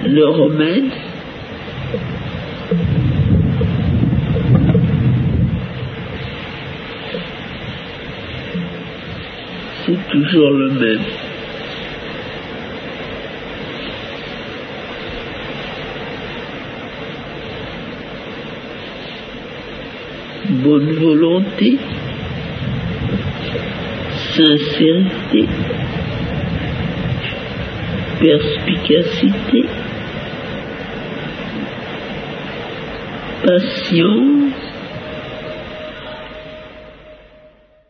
Le remède, c'est toujours le même. Bonne volonté, sincérité, perspicacité, patience,